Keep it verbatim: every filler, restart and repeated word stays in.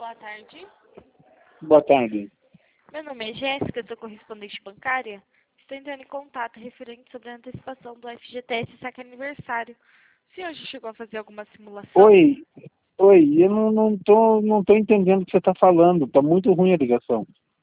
boa tarde. Boa tarde. Meu nome é Jéssica, sou correspondente bancária. Estou entrando em contato referente sobre a antecipação do F G T S saque aniversário. O senhor já chegou a fazer alguma simulação? Oi, oi, eu não, não, tô, não tô entendendo o que você está falando, tá muito ruim a ligação.